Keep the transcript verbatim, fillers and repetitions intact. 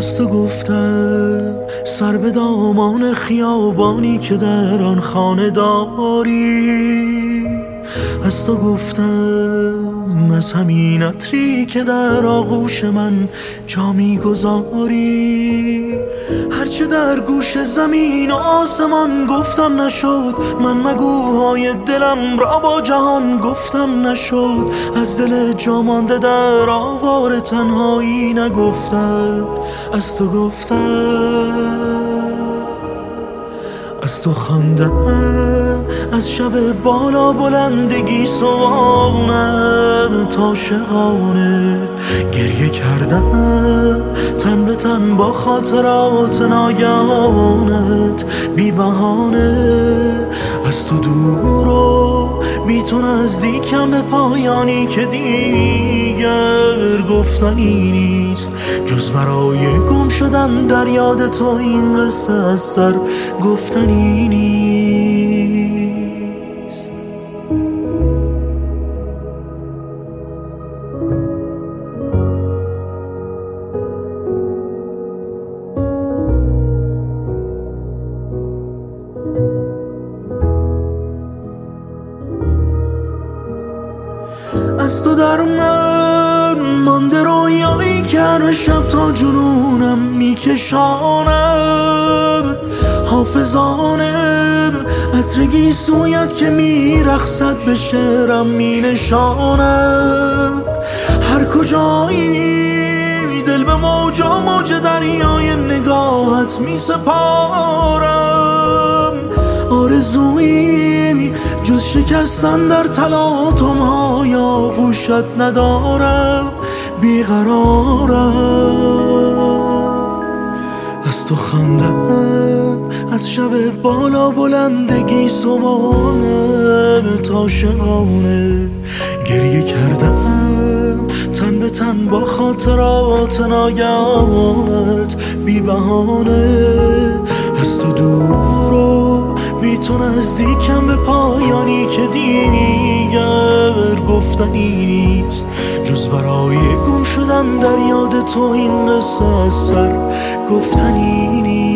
از تو گفتم سر به دامان خیابانی که در آن خانه داری. از تو گفتم از همین عطری که در آغوش من جا میگذاری. هرچه در گوش زمین و آسمان گفتم نشد، من مگوهای دلم را با جهان گفتم نشد. از دل جا مانده در آوار تنهایی نگفتم، از تو گفتم. از تو خواندم از شب بالا بلندگی سوانه تا شقانه گریه کردم تن به تن با خاطرات ناگهانت بی بهانه. از تو دور و بی تو نزدیکم به پایانی که دیگر گفتنی نیست، جز برای گم شدن در یاد تو این قصه از سر گفتنی نیست. از تو در من مانده رویایی که هر شب تا جنونم میکشاند. حافظانه عطر سویت که میرخصد به شعرم مینشاند. هر کجایی دل به موجا موج دریای نگاهت میسپارم. آرزویی جز شکستن در تلاطم های آغوشت ندارم، بیقرارم. از تو خواندم از شب بالا بلندگی صبحانه تا شقانه گریه کردم تن به تن با خاطرات ناگهانت بی بهانه. از تو دور و بی تو نزدیکم به پایانی که دیگر گفتنی نیست، جز برای گم شدن در یاد تو این قصه از سر گفتنی نیست.